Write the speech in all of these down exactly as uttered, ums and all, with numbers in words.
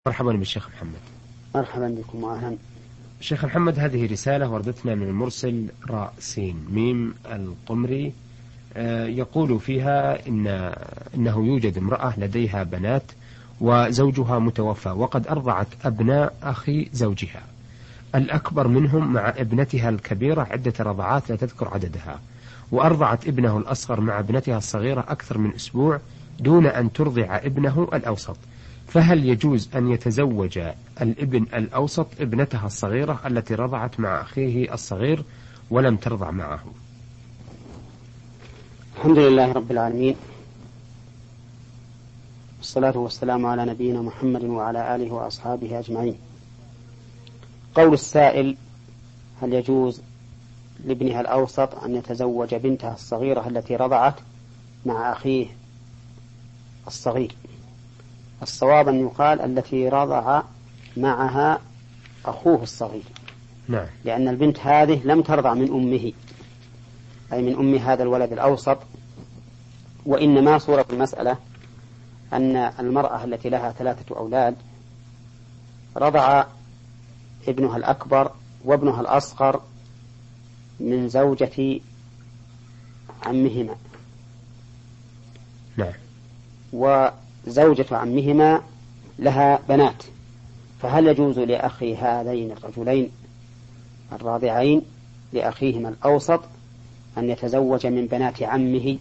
مرحبا بالشيخ محمد. مرحبا بكم وأهلا. شيخ محمد، هذه رسالة وردتنا من المرسل راء سين ميم القمري، يقول فيها إن إنه يوجد امرأة لديها بنات وزوجها متوفى، وقد أرضعت أبناء أخي زوجها الأكبر منهم مع ابنتها الكبيرة عدة رضعات لا تذكر عددها، وأرضعت ابنه الأصغر مع ابنتها الصغيرة أكثر من أسبوع دون أن ترضع ابنه الأوسط، فهل يجوز أن يتزوج الابن الأوسط ابنتها الصغيرة التي رضعت مع أخيه الصغير ولم ترضع معه؟ الحمد لله رب العالمين، والصلاة والسلام على نبينا محمد وعلى آله وأصحابه أجمعين. قول السائل: هل يجوز لابنها الأوسط أن يتزوج بنتها الصغيرة التي رضعت مع أخيه الصغير؟ الصواب أن يقال التي رضع معها أخوه الصغير. نعم. لأن البنت هذه لم ترضع من أمه، أي من أم هذا الولد الأوسط، وإنما صورة المسألة أن المرأة التي لها ثلاثة أولاد رضع ابنها الأكبر وابنها الأصغر من زوجة عمهما. نعم. وزوجة عمهما لها بنات، فهل يجوز لأخي هذين الرجلين الراضعين لأخيهما الأوسط أن يتزوج من بنات عمه؟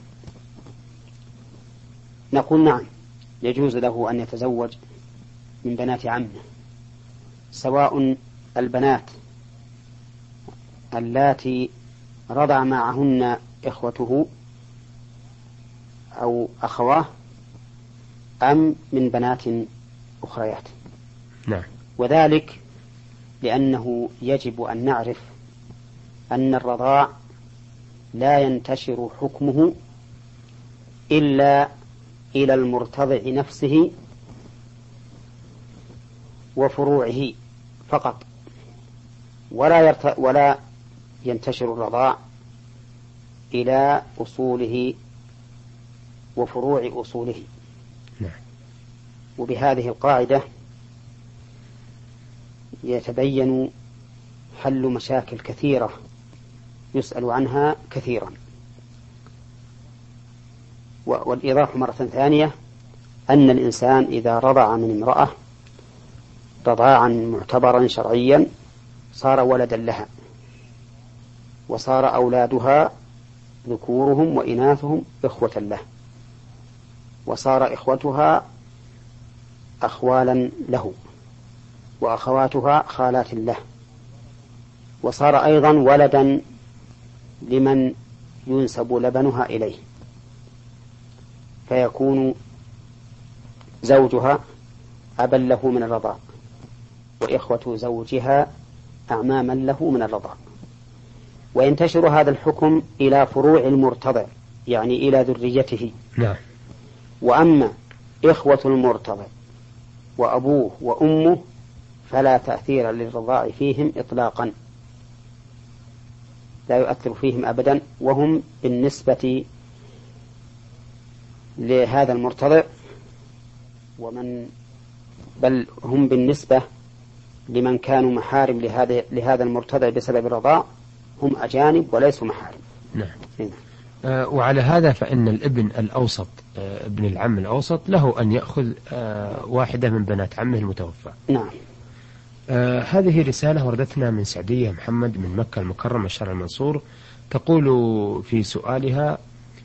نقول نعم، يجوز له أن يتزوج من بنات عمه، سواء البنات اللاتي رضع معهن إخوته أو أخواه أم من بنات أخريات. نعم. وذلك لأنه يجب أن نعرف أن الرضاع لا ينتشر حكمه إلا إلى المرتضع نفسه وفروعه فقط، ولا يرت... ولا ينتشر الرضاع إلى أصوله وفروع أصوله. نعم. وبهذه القاعدة يتبين حل مشاكل كثيرة يسأل عنها كثيرا. والإيضاح مرة ثانية أن الإنسان إذا رضع من امرأة رضاعا معتبرا شرعيا صار ولدا لها، وصار أولادها ذكورهم وإناثهم إخوة له، وصار إخوتها أخوالا له، وأخواتها خالات له، وصار أيضا ولدا لمن ينسب لبنها إليه، فيكون زوجها أبا له من الرضاع، وإخوة زوجها أعماما له من الرضاع. وينتشر هذا الحكم إلى فروع المرتضع، يعني إلى ذريته. نعم. وأما إخوة المرتضع وأبوه وأمه فلا تأثير للرضاع فيهم إطلاقا، لا يؤثر فيهم أبدا، وهم بالنسبة لهذا المرتضع ومن بل هم بالنسبة لمن كانوا محارم لهذا لهذا المرتضع بسبب الرضاع هم أجانب وليسوا محارم. نعم. آه وعلى هذا فإن الابن الأوسط آه ابن العم الأوسط له أن يأخذ آه واحدة من بنات عمه المتوفى. نعم. آه هذه رسالة وردتنا من سعدية محمد من مكة المكرمة الشارع المنصور، تقول في سؤالها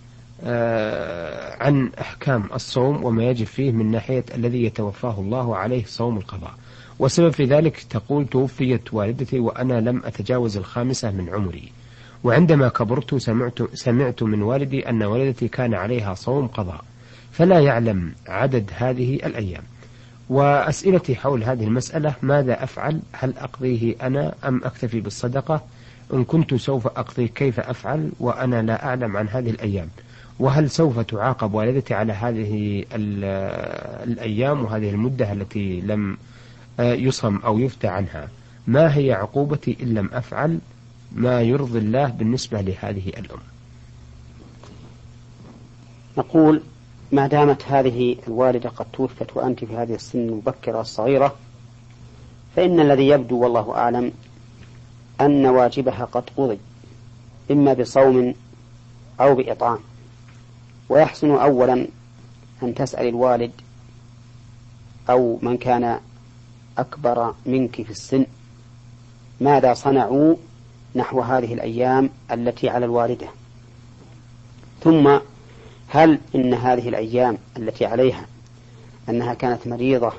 آه عن أحكام الصوم وما يجب فيه من ناحية الذي يتوفاه الله عليه صوم القضاء، وسبب في ذلك تقول: توفيت والدتي وأنا لم أتجاوز الخامسة من عمري، وعندما كبرت سمعت, سمعت من والدي أن والدتي كان عليها صوم قضاء، فلا يعلم عدد هذه الأيام، وأسئلتي حول هذه المسألة: ماذا أفعل؟ هل أقضيه أنا أم أكتفي بالصدقة؟ إن كنت سوف أقضي كيف أفعل وأنا لا أعلم عن هذه الأيام؟ وهل سوف تعاقب والدتي على هذه الأيام وهذه المدة التي لم يصم أو يفتى عنها؟ ما هي عقوبتي إن لم أفعل ما يرضي الله بالنسبة لهذه الأم؟ نقول ما دامت هذه الوالدة قد توفت وأنت في هذه السن المبكرة الصغيرة، فإن الذي يبدو والله أعلم أن واجبها قد قضي، إما بصوم أو بإطعام. ويحسن أولا أن تسأل الوالد أو من كان أكبر منك في السن ماذا صنعوا نحو هذه الأيام التي على الوالدة، ثم هل إن هذه الأيام التي عليها أنها كانت مريضة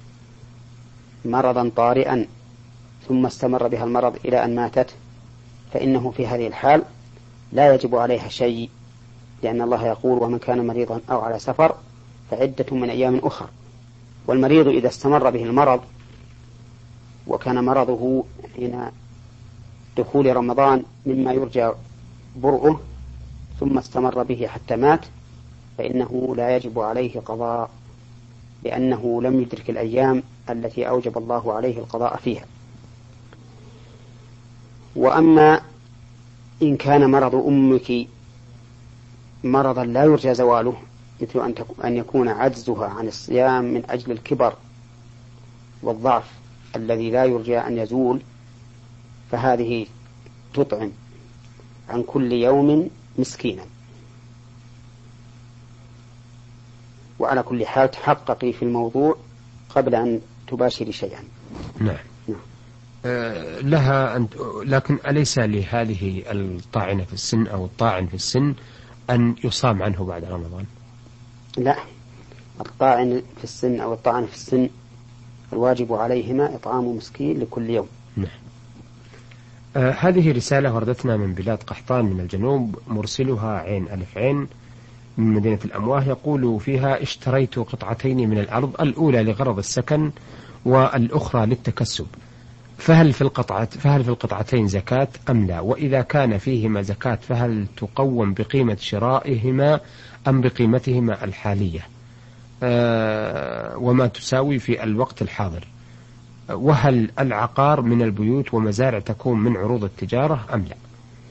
مرضا طارئا ثم استمر بها المرض إلى أن ماتت، فإنه في هذه الحال لا يجب عليها شيء، لأن الله يقول ومن كان مريضا أو على سفر فعدة من أيام أخرى. والمريض إذا استمر به المرض وكان مرضه حين دخول رمضان مما يرجى برؤه ثم استمر به حتى مات، فإنه لا يجب عليه قضاء، لأنه لم يدرك الأيام التي أوجب الله عليه القضاء فيها. وأما إن كان مرض أمك مرضا لا يرجى زواله، مثل أن يكون عجزها عن الصيام من أجل الكبر والضعف الذي لا يرجى أن يزول، فهذه تطعم عن كل يوم مسكينا. وعلى كل حال تحققي في الموضوع قبل أن تباشري شيئا. نعم, نعم. أه لها أن، لكن أليس لهذه الطاعنة في السن أو الطاعن في السن أن يصام عنه بعد رمضان؟ لا، الطاعن في السن أو الطاعن في السن الواجب عليهما إطعام مسكين لكل يوم. نعم. أه هذه رسالة وردتنا من بلاد قحطان من الجنوب، مرسلها عين ألف عين من مدينة الأمواه، يقول فيها: اشتريت قطعتين من الأرض، الأولى لغرض السكن والأخرى للتكسب، فهل في القطعة فهل في القطعتين زكاة أم لا؟ وإذا كان فيهما زكاة فهل تقوم بقيمة شرائهما أم بقيمتهما الحالية؟ أه وما تساوي في الوقت الحاضر؟ وهل العقار من البيوت ومزارع تكون من عروض التجارة أم لا؟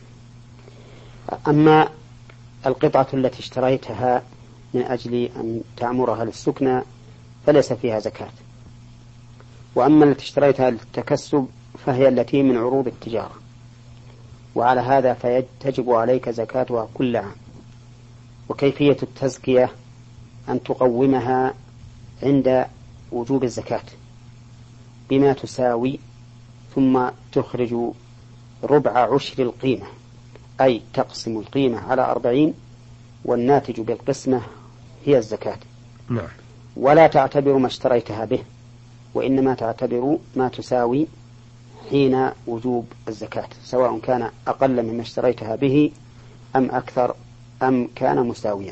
أما القطعة التي اشتريتها من أجل أن تعمرها للسكنى فليس فيها زكاة، وأما التي اشتريتها للتكسب فهي التي من عروض التجارة، وعلى هذا فتجب عليك زكاتها كل عام. وكيفية التزكية أن تقومها عند وجوب الزكاة بما تساوي، ثم تخرج ربع عشر القيمة، أي تقسم القيمة على أربعين، والناتج بالقسمة هي الزكاة. نعم. ولا تعتبر ما اشتريتها به، وإنما تعتبر ما تساوي حين وجوب الزكاة، سواء كان أقل مما اشتريتها به أم أكثر أم كان مساويا.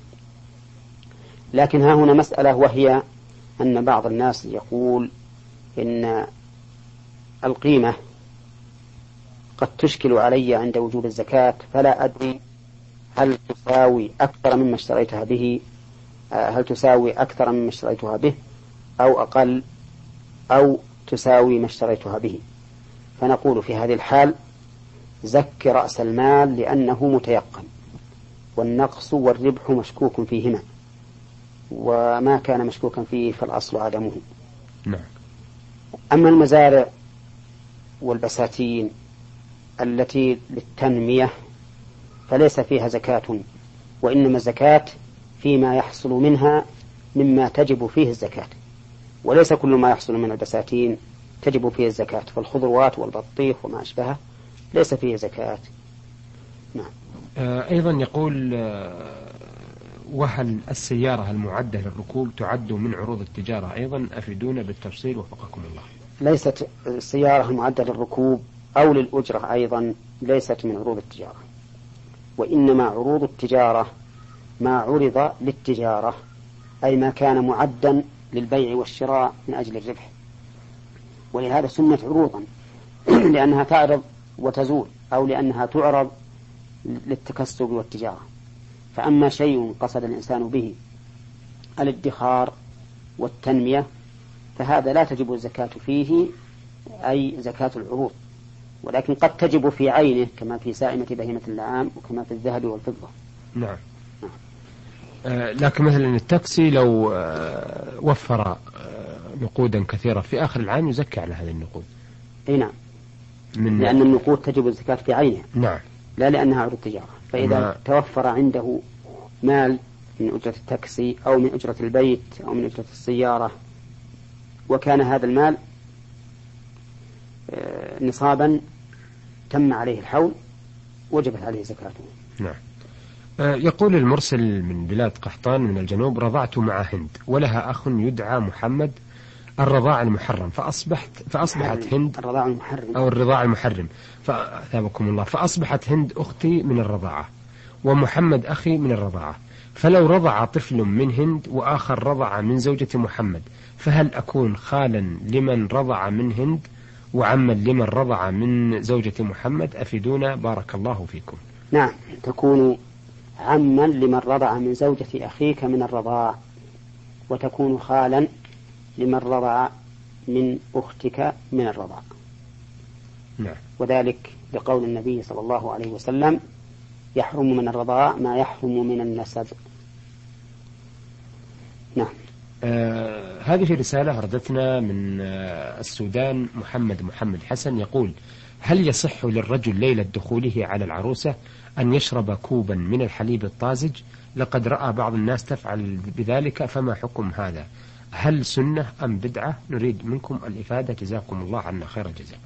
لكن ها هنا مسألة، وهي أن بعض الناس يقول إن القيمة قد تشكل علي عند وجوب الزكاة، فلا أدري هل تساوي أكثر مما اشتريتها به، هل تساوي أكثر مما اشتريتها به أو أقل، أو تساوي ما اشتريتها به. فنقول في هذه الحال زك رأس المال لأنه متيقن، والنقص والربح مشكوك فيهما، وما كان مشكوكا فيه فالأصل عدمه. نعم. أما المزارع والبساتين التي للتنمية فليس فيها زكاة، وإنما الزكاة فيما يحصل منها مما تجب فيه الزكاة، وليس كل ما يحصل من البساتين تجب فيه الزكاة، فالخضروات والبطيخ وما أشبهه ليس فيه زكاة. نعم. أيضا يقول: وهل السيارة المعدة للركوب تعد من عروض التجارة أيضا؟ أفيدونا بالتفصيل وفقكم الله. ليست السيارة المعدة للركوب أو للأجرة أيضا ليست من عروض التجارة، وإنما عروض التجارة ما عرض للتجارة، أي ما كان معدا للبيع والشراء من أجل الربح، ولهذا سمت عروضا لأنها تعرض وتزول، أو لأنها تعرض للتكسب والتجارة. فأما شيء قصد الإنسان به الادخار والتنمية فهذا لا تجب الزكاة فيه، أي زكاة العروض، ولكن قد تجب في عينه كما في سائمة بهيمة الأنعام وكما في الذهب والفضة. نعم. لكن مثلا التاكسي لو وفر نقودا كثيرة في آخر العام يزكي على هذه النقود. اي نعم، من لأن النقود تجب الزكاة في عينها. نعم. لا لأنها عروض تجارة. فإذا ما... توفر عنده مال من أجرة التاكسي أو من أجرة البيت أو من أجرة السيارة، وكان هذا المال نصابا تم عليه الحول، وجبت عليه زكاته. نعم. يقول المرسل من بلاد قحطان من الجنوب: رضعت مع هند ولها أخ يدعى محمد الرضاع المحرم، فأصبحت فأصبحت هند الرضاع المحرم أو الرضاع المحرم فأثابكم الله، فأصبحت هند أختي من الرضاعة ومحمد أخي من الرضاعة، فلو رضع طفل من هند وآخر رضع من زوجة محمد، فهل أكون خالا لمن رضع من هند وعما لمن رضع من زوجة محمد؟ أفيدونا بارك الله فيكم. نعم، تكون عما لمن رضع من زوجة أخيك من الرضاع، وتكون خالا لمن رضع من أختك من الرضاع. نعم. وذلك لقول النبي صلى الله عليه وسلم: يحرم من الرضاع ما يحرم من النسب. نعم. آه هذه رسالة أردتنا من آه السودان. محمد محمد حسن يقول: هل يصح للرجل ليلة دخوله على العروسة أن يشرب كوبا من الحليب الطازج؟ لقد رأى بعض الناس تفعل بذلك، فما حكم هذا؟ هل سنة أم بدعة؟ نريد منكم الإفادة، جزاكم الله عنا خير الجزاء.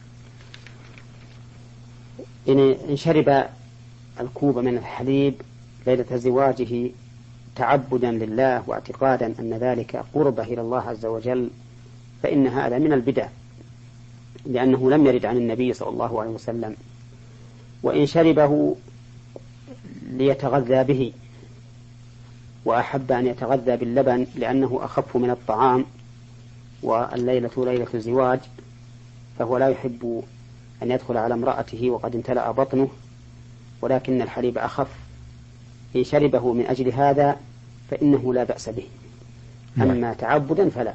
إن شرب الكوب من الحليب ليلة زواجه تعبدا لله واعتقادا أن ذلك قربة إلى الله عز وجل، فإن هذا من البدع، لأنه لم يرد عن النبي صلى الله عليه وسلم. وإن شربه ليتغذى به وأحب أن يتغذى باللبن لأنه أخف من الطعام والليلة ليلة الزواج، فهو لا يحب أن يدخل على امرأته وقد امتلأ بطنه، ولكن الحليب أخف. إن شربه من أجل هذا فإنه لا بأس به، أما تعبدا فلا.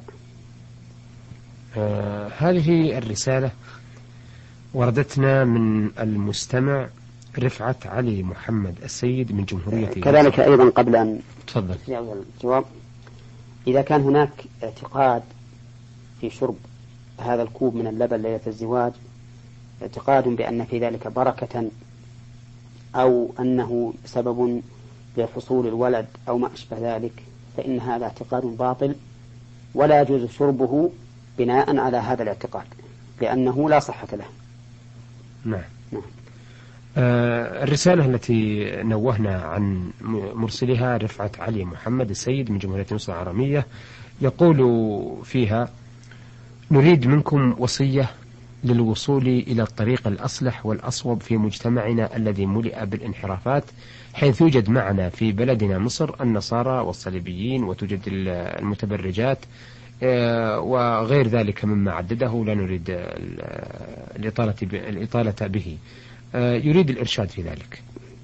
آه هذه الرسالة وردتنا من المستمع رفعت علي محمد السيد من جمهورية. كذلك أيضا قبل أن تفضل الجواب، إذا كان هناك اعتقاد في شرب هذا الكوب من اللبن ليلة الزواج، اعتقاد بأن في ذلك بركة أو أنه سبب لحصول الولد أو ما أشبه ذلك، فإن هذا اعتقاد باطل، ولا يجوز شربه بناء على هذا الاعتقاد، لأنه لا صحة له. نعم. نعم. آه الرسالة التي نوهنا عن مرسلها رفعت علي محمد السيد من جمهورية مصر العربية، يقول فيها: نريد منكم وصية للوصول إلى الطريق الأصلح والأصوب في مجتمعنا الذي ملئ بالانحرافات، حيث يوجد معنا في بلدنا مصر النصارى والصليبيين، وتوجد المتبرجات وغير ذلك مما عدده، لا نريد الإطالة الإطالة به. يريد الإرشاد في ذلك.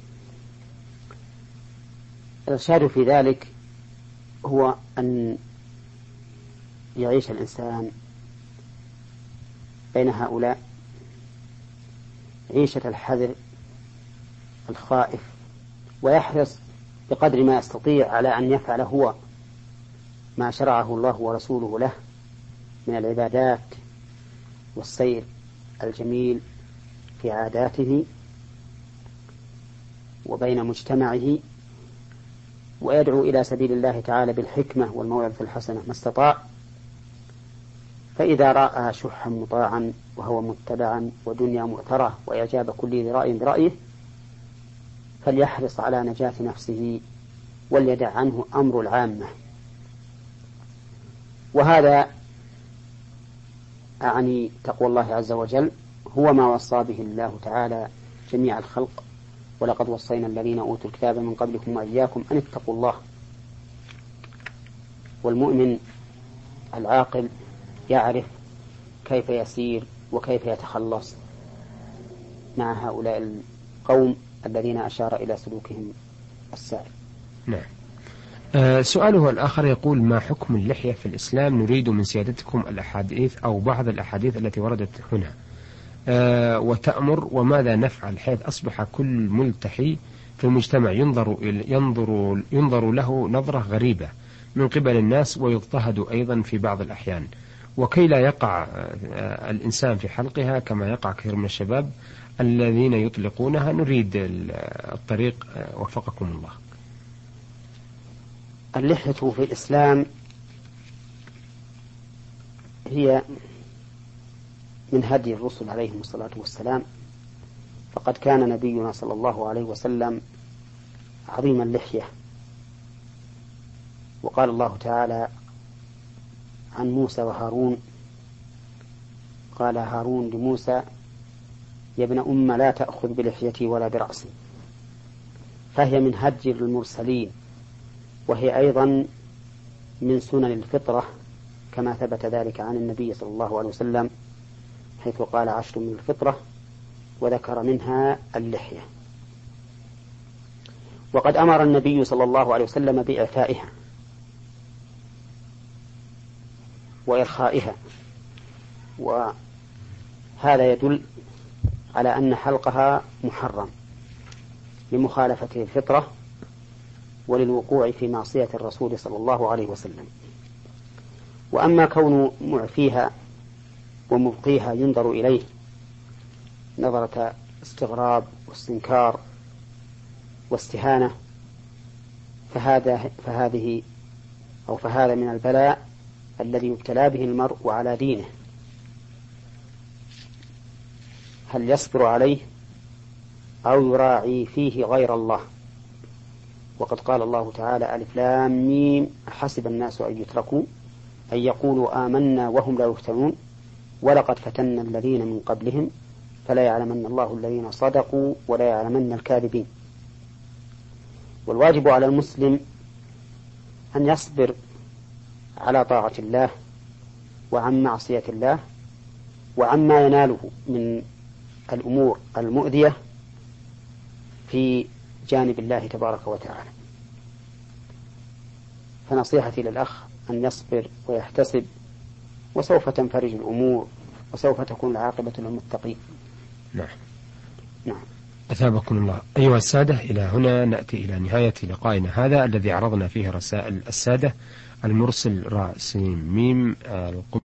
الإرشاد في ذلك هو أن يعيش الإنسان بين هؤلاء عيشة الحذر الخائف، ويحرص بقدر ما يستطيع على أن يفعل هو ما شرعه الله ورسوله له من العبادات والسير الجميل في عاداته وبين مجتمعه، ويدعو إلى سبيل الله تعالى بالحكمة والموعظة الحسنة ما استطاع. فإذا رأى شحا مطاعا وهو متبعا ودنيا مؤثرة وإعجاب كل ذي رأي برأيه، فليحرص على نجاة نفسه وليدع عنه أمر العامة. وهذا أعني تقوى الله عز وجل، هو ما وصى به الله تعالى جميع الخلق: ولقد وصينا الذين أوتوا الكتاب من قبلكم وإياكم أن اتقوا الله. والمؤمن العاقل يعرف كيف يسير وكيف يتخلص مع هؤلاء القوم الذين أشار إلى سلوكهم السائر. نعم. أه سؤاله الآخر يقول: ما حكم اللحية في الإسلام؟ نريد من سيادتكم الأحاديث أو بعض الأحاديث التي وردت هنا أه وتأمر، وماذا نفعل حيث أصبح كل ملتحي في المجتمع ينظر ينظر ينظر له نظرة غريبة من قبل الناس، ويضطهد أيضا في بعض الأحيان، وكي لا يقع الإنسان في حلقها كما يقع كثير من الشباب الذين يطلقونها. نريد الطريق، وفقكم الله. اللحية في الإسلام هي من هدي الرسل عليهم الصلاة والسلام، فقد كان نبينا صلى الله عليه وسلم عظيم اللحية، وقال الله تعالى عن موسى وهارون، قال هارون لموسى: يا ابن أم لا تأخذ بلحيتي ولا برأسي. فهي من هدي المرسلين، وهي أيضا من سنن الفطرة كما ثبت ذلك عن النبي صلى الله عليه وسلم، حيث قال: عشر من الفطرة، وذكر منها اللحية. وقد أمر النبي صلى الله عليه وسلم بإعفائها وإرخائها، وهذا يدل على أن حلقها محرم لمخالفة الفطرة وللوقوع في معصية الرسول صلى الله عليه وسلم. وأما كون معفيها ومبقيها ينظر إليه نظرة استغراب واستنكار واستهانة، فهذا فهذه أو فهذا من البلاء الذي يبتلى به المرء على دينه، هل يصبر عليه أو يراعي فيه غير الله. وقد قال الله تعالى: ألف لام ميم حسب الناس أن يتركوا أن يقولوا آمنا وهم لا يفتنون ولقد فتنا الذين من قبلهم فلا يعلمن الله الذين صدقوا ولا يعلمن الكاذبين. والواجب على المسلم أن يصبر على طاعة الله وعن معصية الله وعما يناله من الأمور المؤذية في جانب الله تبارك وتعالى. فنصيحتي للأخ أن يصبر ويحتسب، وسوف تنفرج الأمور وسوف تكون العاقبة للمتقين. نعم. نعم. أثابكم الله. أيها السادة، إلى هنا نأتي إلى نهاية لقائنا هذا الذي عرضنا فيه رسائل السادة. المرسل راء سين ميم